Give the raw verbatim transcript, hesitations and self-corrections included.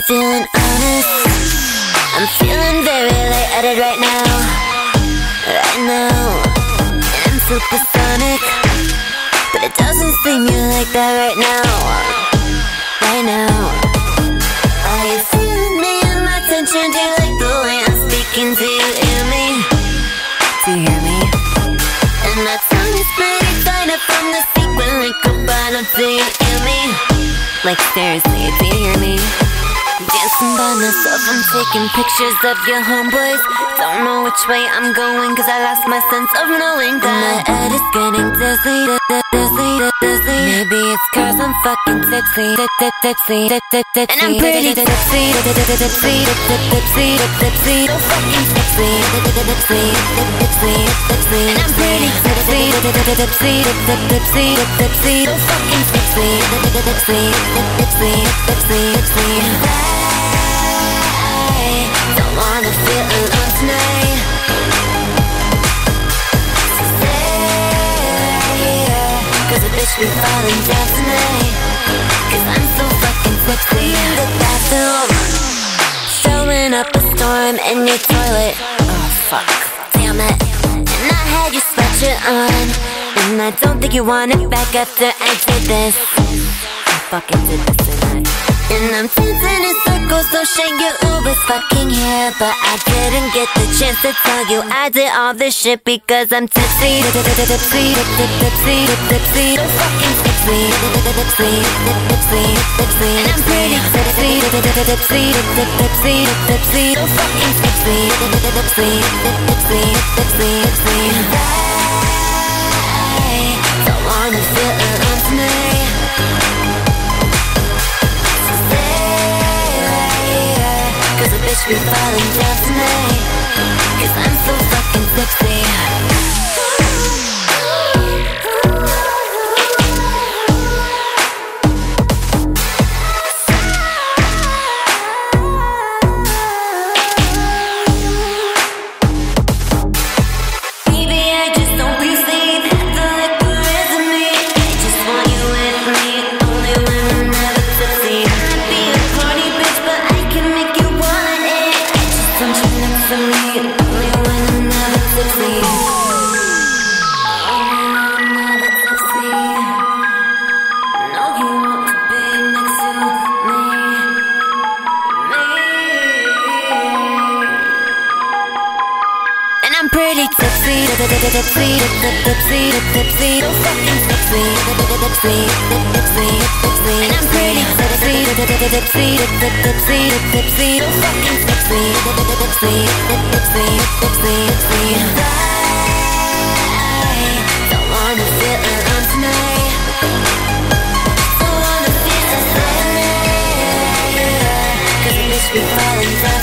feeling honest. I'm feeling very lightheaded right now. Right now. And I'm supersonic, but it doesn't seem you like that right now. Right now. Are you feeling me and my tension? Do you like the way I'm speaking? Do you hear me? Do you hear me? And my tongue is pretty tight up from the sequin like a bottle. Do you hear me? Like seriously, do you hear me? Dancing by myself, I'm taking pictures of your homeboys. Don't know which way I'm going, cause I lost my sense of knowing. That my head is getting dizzy, dizzy, dizzy. Maybe it's cause I'm fucking tipsy, tipsy, tipsy. And I'm pretty tipsy, tipsy, tipsy, tipsy. So fucking tipsy, tipsy, tipsy, tipsy. And I'm pretty tipsy, tipsy, tipsy, tipsy. So fucking tipsy, tipsy, tipsy, tipsy, tipsy. Don't wanna feel alone tonight. So stay here, cause a bitch be falling down tonight. Cause I'm so fucking tipsy. In the bathroom, throwing up a storm in your toilet. Oh fuck, damn it. And I had your sweatshirt on, and I don't think you want it back after I did this. I fucking did this tonight. And I'm dancing in circles, so shake your Uber's fucking hair. But I didn't get the chance to tell you I did all this shit because I'm tipsy, tipsy, tipsy, tipsy, tipsy, so fucking tipsy, tipsy, tipsy, tipsy. And I'm pretty tipsy, tipsy, tipsy, tipsy, so fucking tipsy, tipsy, tipsy, tipsy, tipsy. I don't wanna feel alone tonight. Cause a bitch be falling down tonight. Cause I'm so fucking tipsy. I'm pretty tipsy, tipsy, tipsy, tipsy, so fucking tipsy, tipsy, tipsy, tipsy. And I'm pretty tipsy, tipsy, tipsy, tipsy, so fucking tipsy, tipsy, tipsy, tipsy, tipsy. I don't wanna feel alone tonight. Don't wanna feel alone tonight. Cause a bitch be falling down.